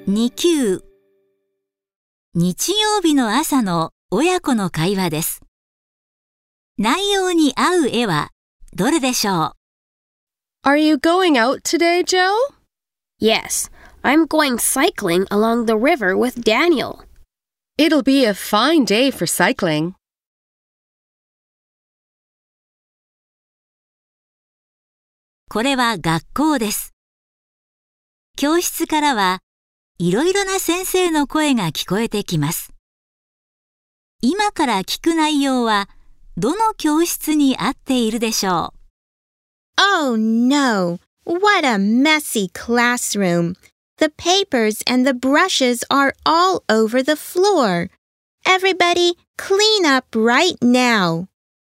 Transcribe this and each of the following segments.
2級日曜日の朝の親子の会話です。内容に合う絵はどれでしょう？ Are you going out today, Joe? Yes, I'm going cycling along the river with Daniel. It'll be a fine day for cycling. これは学校です。教室からはいろいろな先生の声が聞こえてきます。今から聞く内容はどの教室に合っているでしょう？ Oh no! What a messy classroom! The papers and the brushes are all over the floor. Everybody, clean up right now.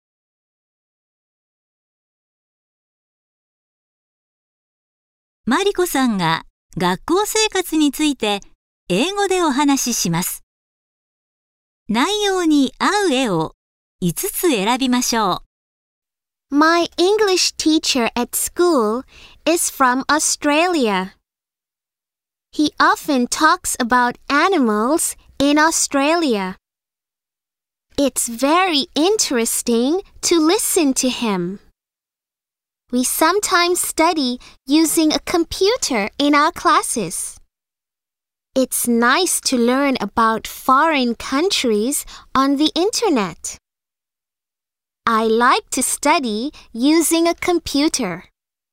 マリコさんが学校生活について英語でお話しします。内容に合う絵を5つ選びましょう。 My English teacher at school is from Australia. He often talks about animals in Australia. It's very interesting to listen to him. We sometimes study using a computer in our classes. It's nice to learn about foreign countries on the internet. I like to study using a computer.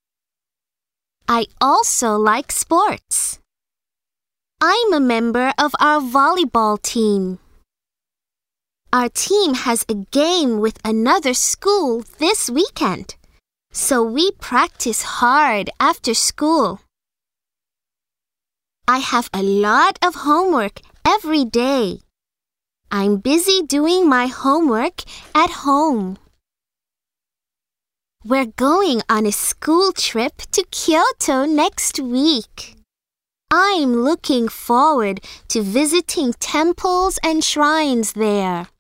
I also like sports. I'm a member of our volleyball team. Our team has a game with another school this weekend, so we practice hard after school. I have a lot of homework every day. I'm busy doing my homework at home. We're going on a school trip to Kyoto next week. I'm looking forward to visiting temples and shrines there.